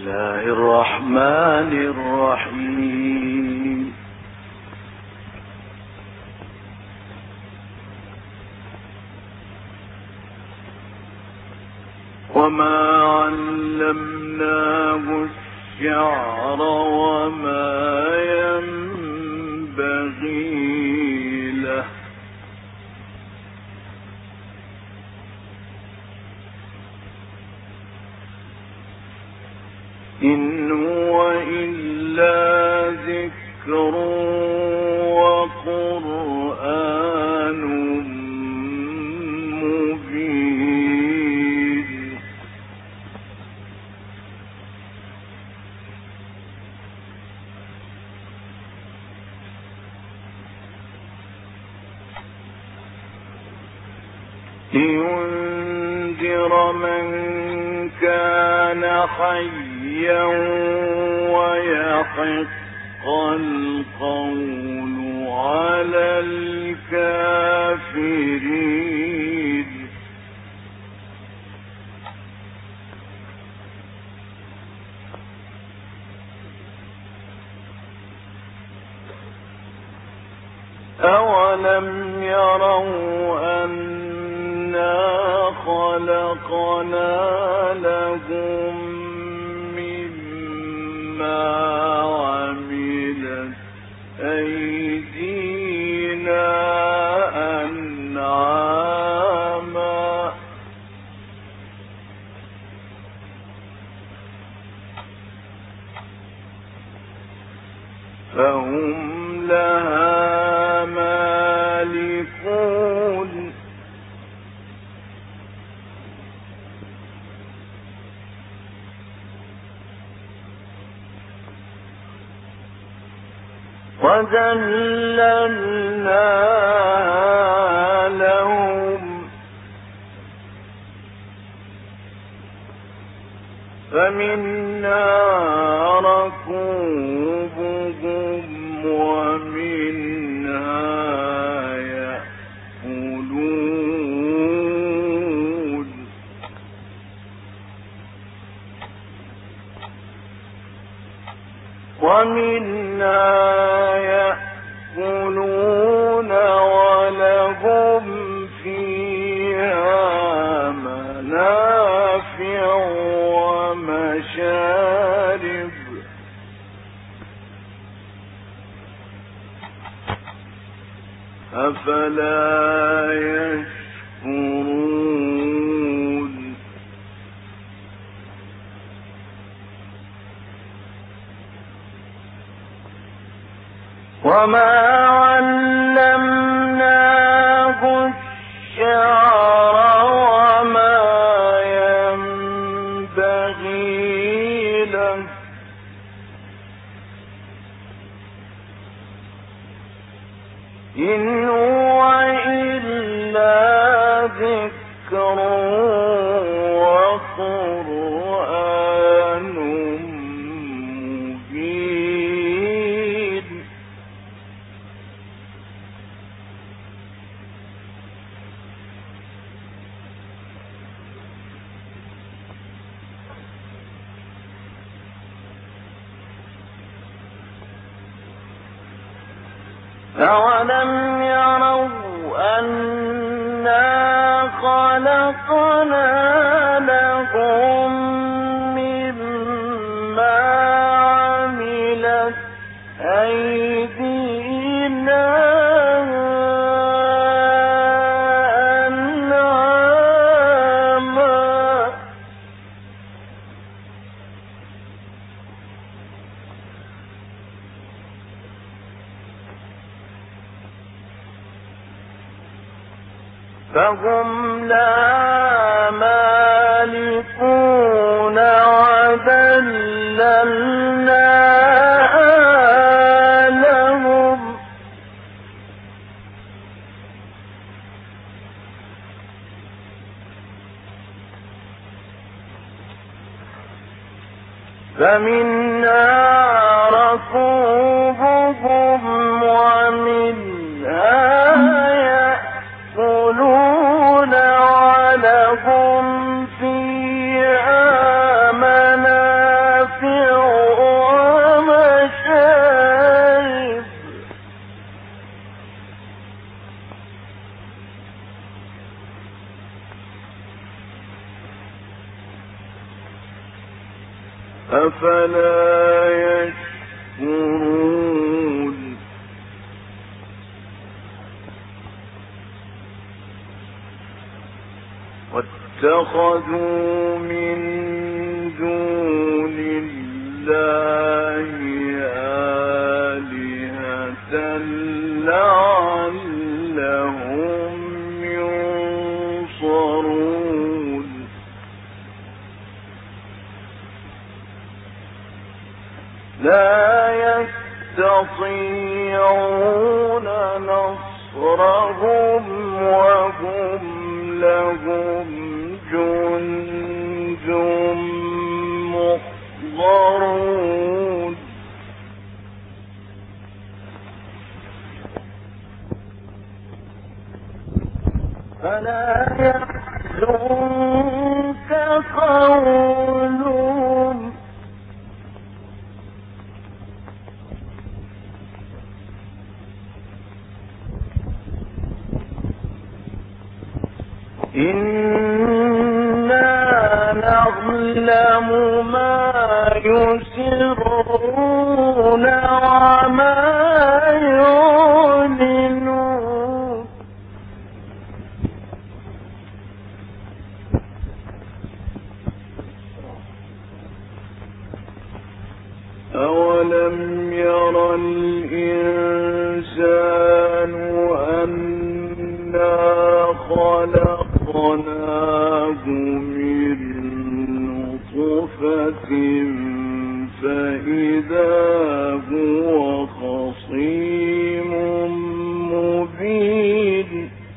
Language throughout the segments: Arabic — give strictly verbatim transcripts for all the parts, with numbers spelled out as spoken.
الله الرحمن الرحيم. وما علمناه الشعر وما ينبغي له إن هو إلا ذكر وقرآن مبين. لينذر من كان حيا ويحق القول على الكافرين. أولم يروا أنا خلقنا لهم مما عملت أيدينا أنعاما فهم لها مالكون. وذللنا لهم فمنها ركوبهم ومنها يأكلون. ومنها يأكلون ولهم فيها منافع ومشارب أفلا يشكرون. وما علمناه الشعر وما ينبغي له إن هو إلا ذكر وقرآن مبين. أولم يروا أنا خلقنا لهم مما عملت أيدينا أنعاما فهم لا مالكون وذللنا لهم فمنها ركوبهم ومنها يأكلون ولهم فيها منافع أفلا يشكرون واتخذوا من دون الله آلهة لعلهم ينصرون لا يستطيعون نصرهم وهم لهم جند محضرون فلا يحزنك قولهم إنا نعلم ما يسرون وما يعلنون أولم ير الإنسان أنا خلقناه من نطفة فإذا هو خصيم مبين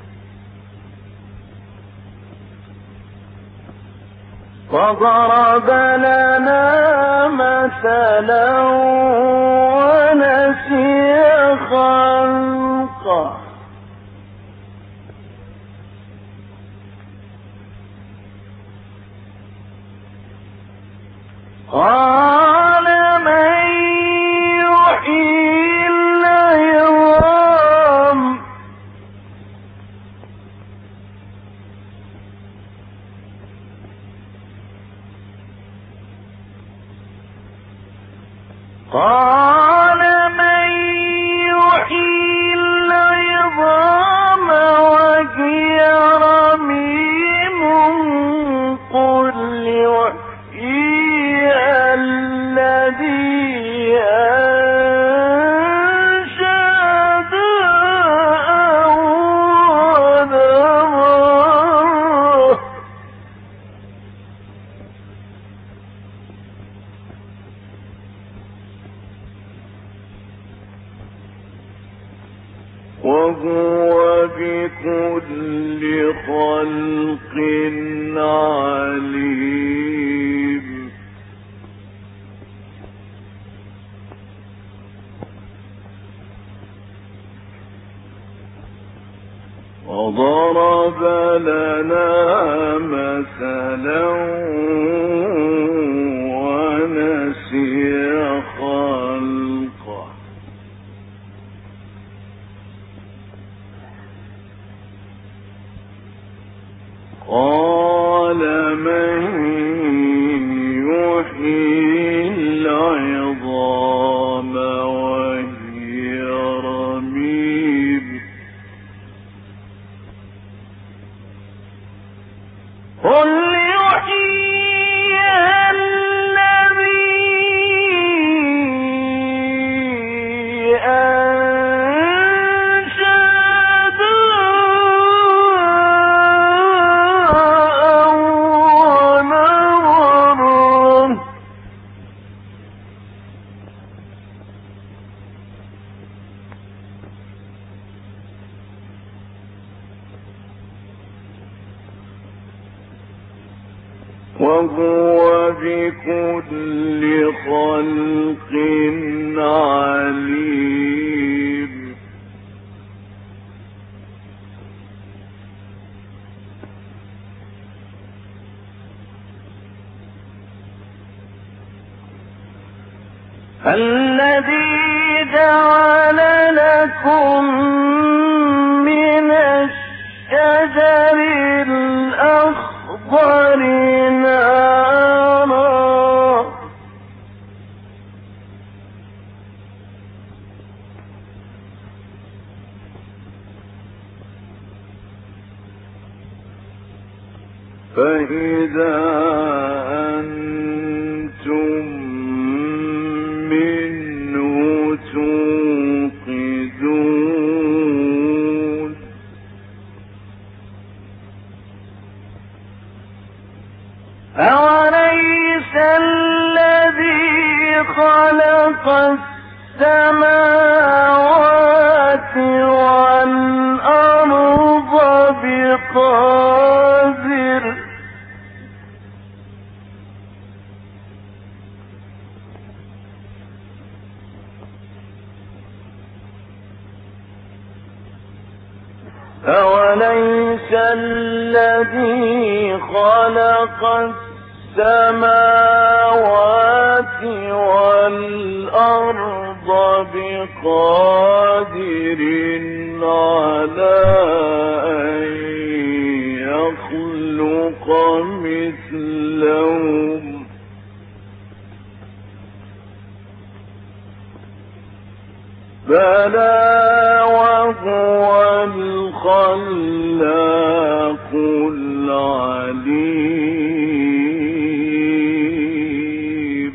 فضرب لنا مثلا ونسي خلقه قال من يحيي العظام قال من يحيي العظام وهي رميم قل يحييها الذي أنشأها أول مرة وهو بكل خلق عليم وضرب لنا مثلا ونسي خلقه قال من يحيي العظام وهي رميم قل يحييها الذي وهو بكل خلق عليم الذي جعل لكم من الشجر الأخضر نارا خلق السماوات والأرض بقادر أوليس الذي خلق السماوات والأرض بقادر على أن يخلق مثلهم بلى وهو الخلاق العليم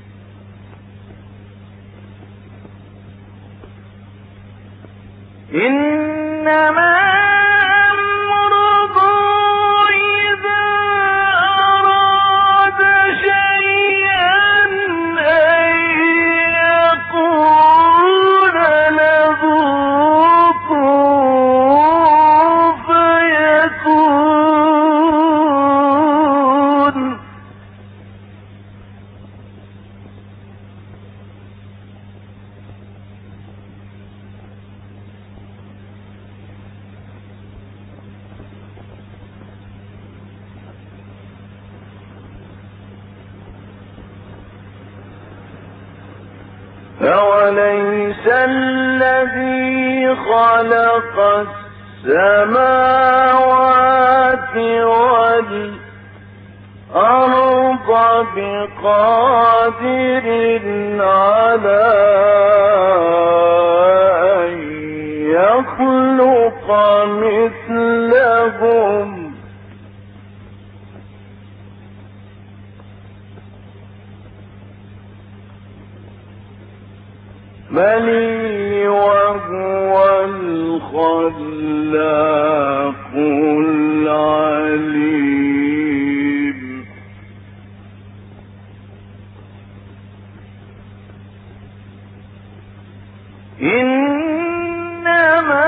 إنما أوليس الذي خلق السماوات والأرض بقادر على أن يخلق مثلهم بل وهو الخلاق العليم إنما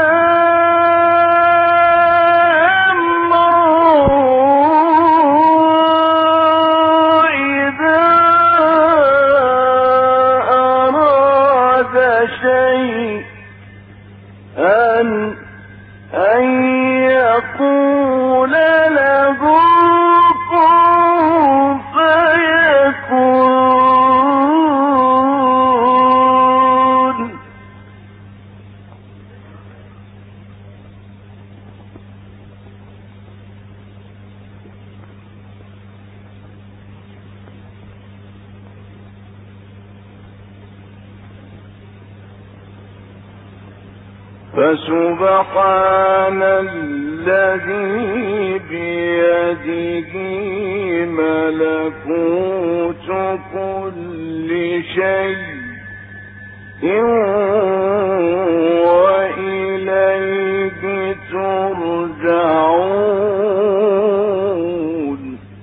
أن أن يقول له كن فيكون فسبحان الذي بيده ملكوت كل شيء وإليه ترجعون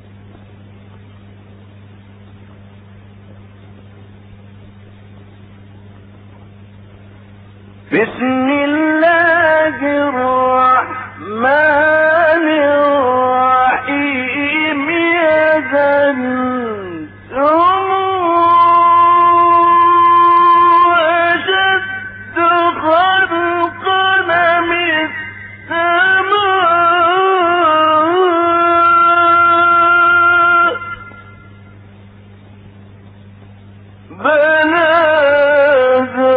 بسم الله الرحمن الرحيم يذنتم أشد خلقا من السماء بناها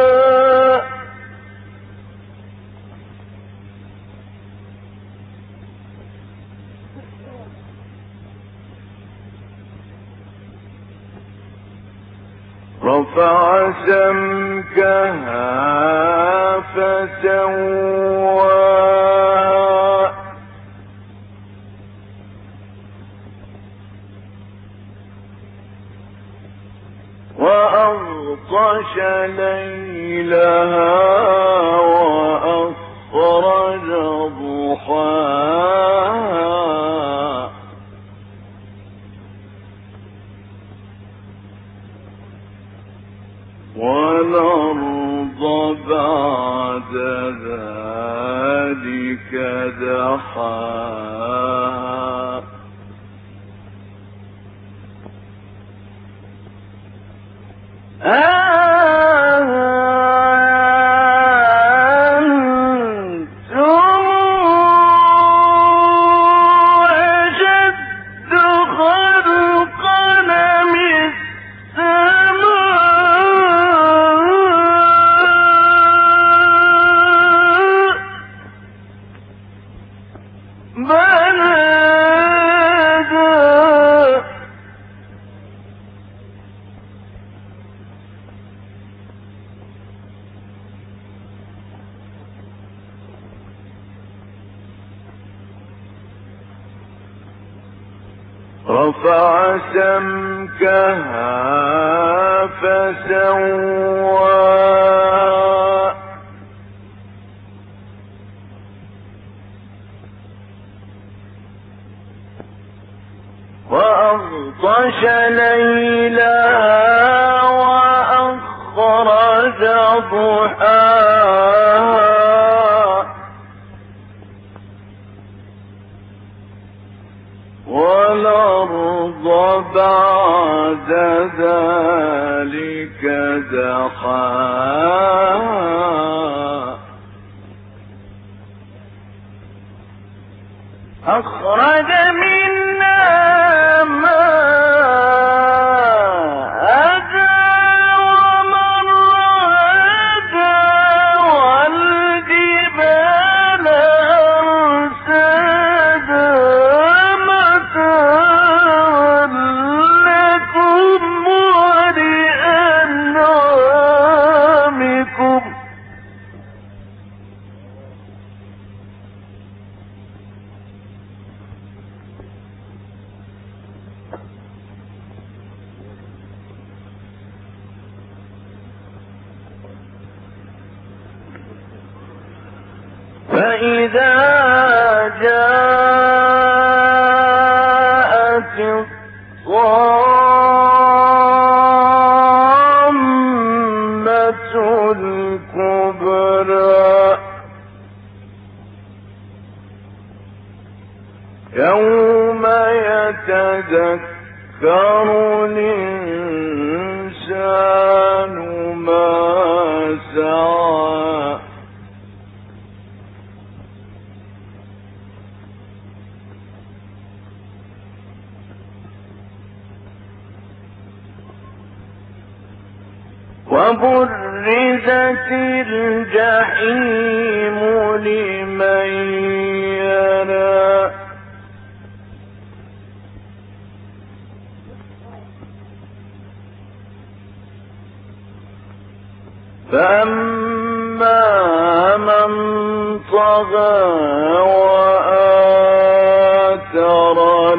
رفع سمكها فسواها وأغطش ليلها وأخرج ضحاها والأرض بعد ذلك دحاها رفع سمكها فسواها وأغطش ليلها وأخرج ضحاها والأرض بعد ذلك دحاها أخرج منها ماءها ومرعاها والجبال أرساها متاعا لكم ولأنعامكم فإذا جاءت الطامة الكبرى يوم يتذكر الإنسان ما سعى وبرزت الجحيم لمن يرى فأما من طغى وآثر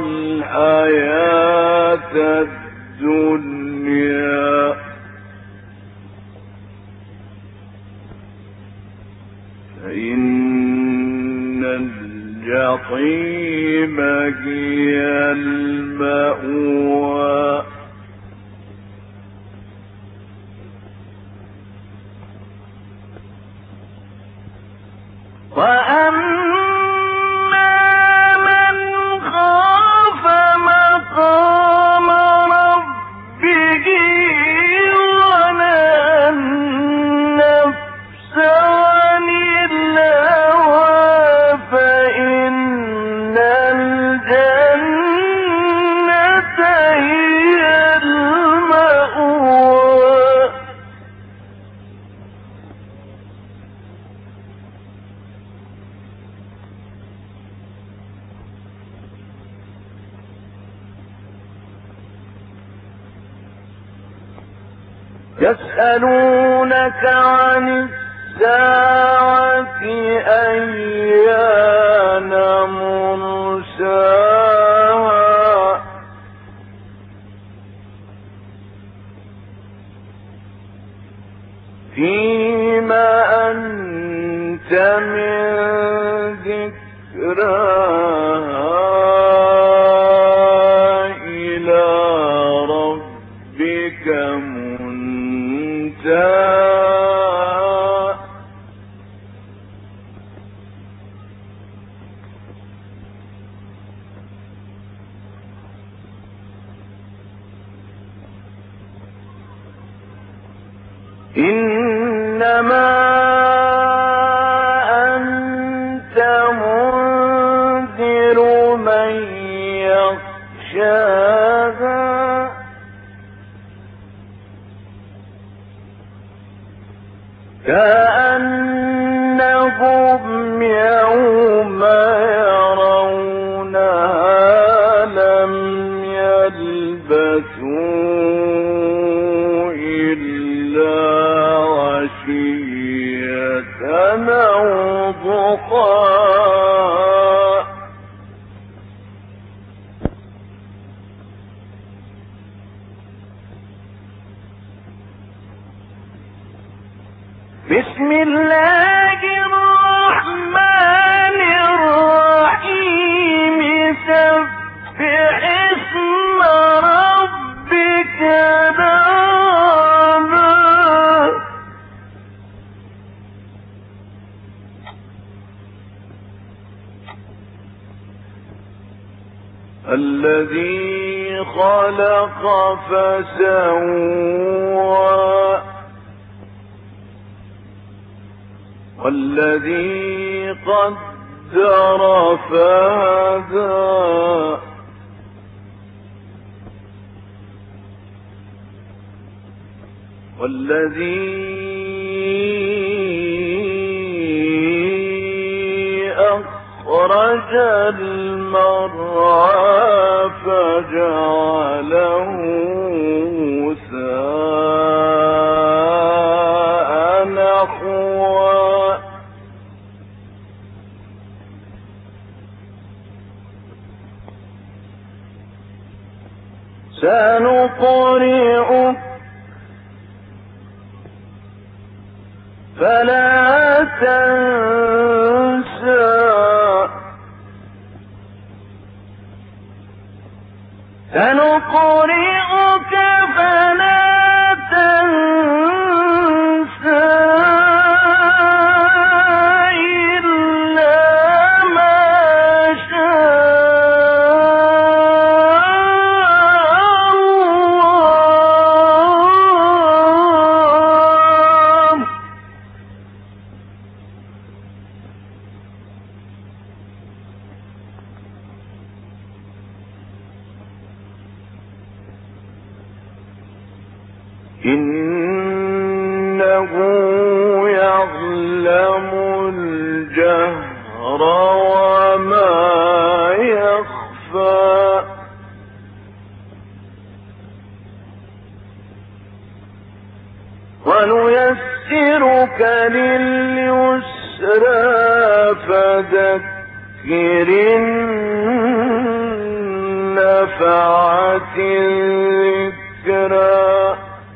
الحياة الدنيا فإن الجحيم هي المأوى وأما من خاف مقام ربه ونهى النفس عن الهوى فإن الجنة هي المأوى يسألونك عن الساعة أيان مرساها فيما أنت من ذكراها إلى ربك منتهاها انتهى إنما أنت منذر من يخشاها كأنهم يوم يرونها لم يلبثوا إلا عشية أو ضحاها بسم الله الرحمن الرحيم سبح اسم ربك الأعلى الذي خلق فسوى والذي قدر فهدى والذي أخرج المرعى فجعله غثاء نحوا سنقرئك فلا تنسى سنقرئك فلا تنسى إلا ما شاء الله إنه يعلم الجهر وما يخفى ونيسرك لليسرى فذكر النفعة الذكرى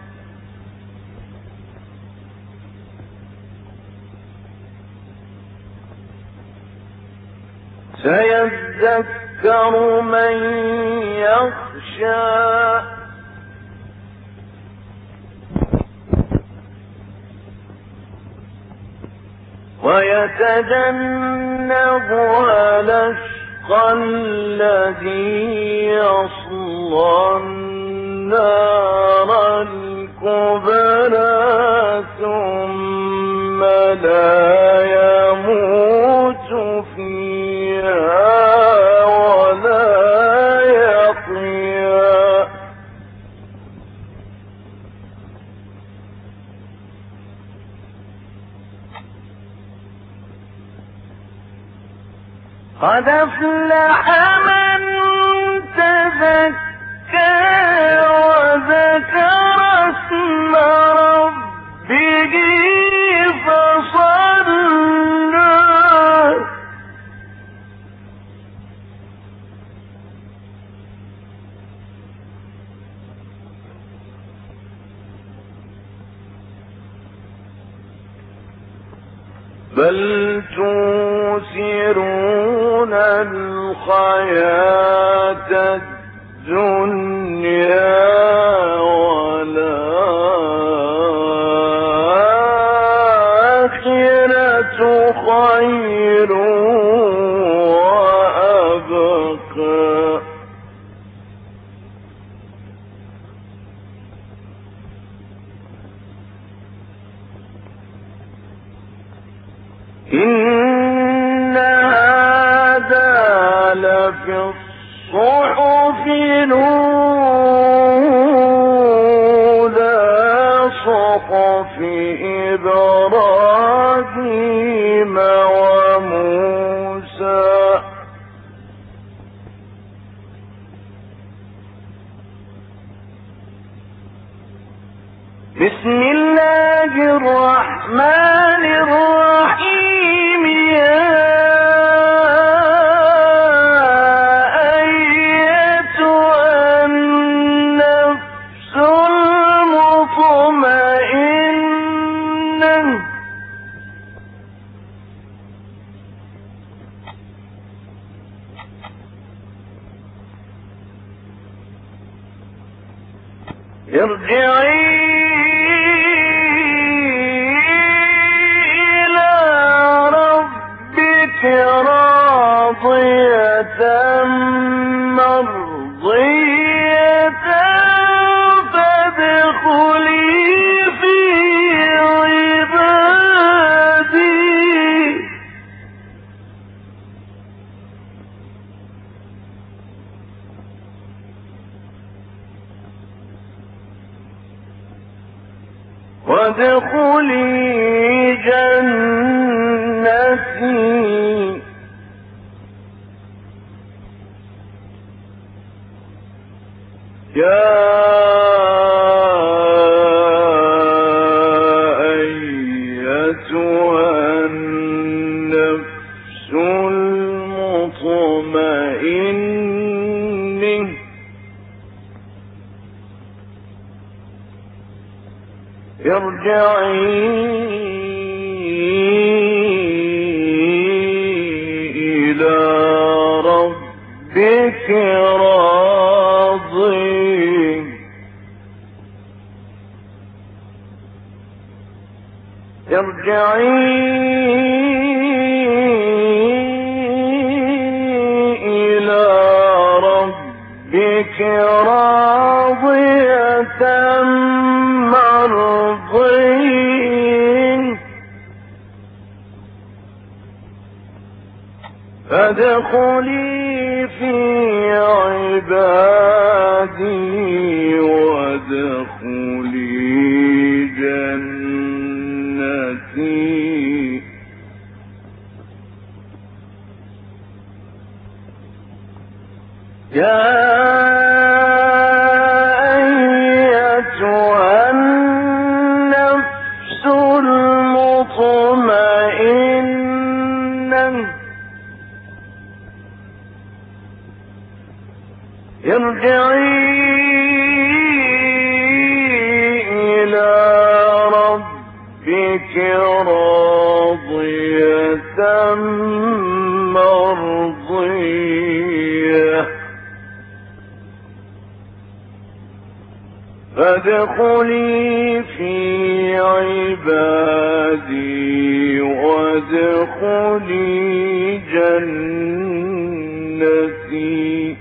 سيذكر من يخشى ويتجنبها الأشقى الذي يصلى النار الكبرى ثم لا يموت فيها ولا يحيا قد أفلح من تزكى وذكر اسم ربه فصلى بل توثرون الحياة الدنيا والآخرة إن هذا لفي الصحف الأولى صحف إبراهيم وموسى. بسم الله الرحمن الرحيم. يا أيتها النفس المطمئنة ارجعي راضية مرضية فادخلي في عبادي. وادخلي جنتي. يا أيتها النفس المطمئنة ارجعي إلى ربك راضية ارجعي إلى ربك راضية مرضية فادخلي في عبادي وادخلي جنتي. يا أيتها النفس المطمئنة ارجعي إلى ربك راضية مرضية فادخلي في عبادي وادخلي جنتي.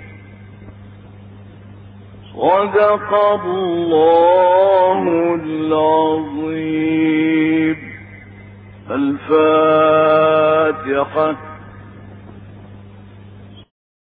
صدق الله العظيم. الفاتحة.